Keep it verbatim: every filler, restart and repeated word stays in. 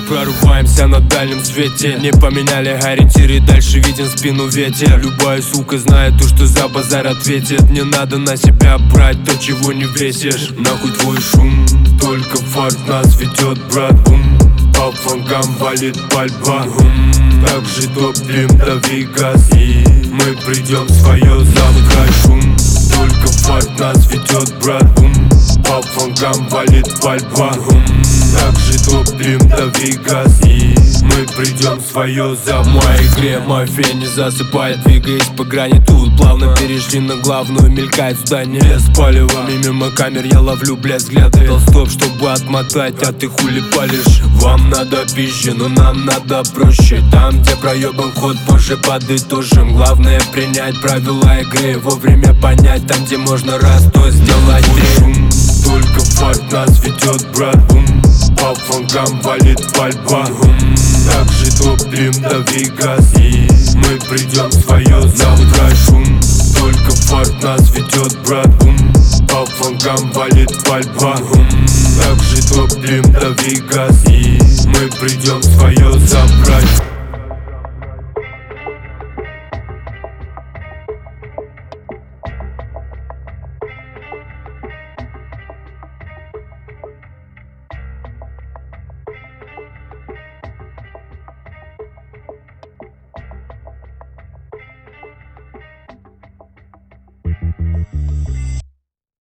прорываемся на дальнем свете. Не поменяли ориентиры, дальше виден спину ветер. Любая сука знает то, что за базар ответит. Не надо на себя брать то, чего не весишь. Нахуй твой шум, только фарт нас ведет, брат. Бум, по флангам валит пальба. Хум, так же топлим, дави газ, и мы придем в свое завтра. Шум, только фарт нас ведет, брат. Бум, по флангам валит пальба. Хум, так же топлим, дави газ, и мы придем в свое завтра. В моей игре мафия не засыпает, двигаясь по грани. Тут плавно перешли на главную, мелькает здание. Без палева, мимо камер я ловлю, блядь, взгляды. Дал стоп, чтобы отмотать, а ты хули палишь. Вам надо пища, но нам надо проще. Там, где проебан ход, позже подытожим. Главное принять правила игры, вовремя понять. Там, где можно раз, то сделать три. Только фарт нас ведет, брат. Бум, по флангам валит пальба. Хум, так же топлим, дави газ, и мы придем в свое завтра. Шум, только фарт нас ведет, брат. Бум, по флангам валит пальба. Хум, так же топлим, дави газ, и мы придем в свое забрать.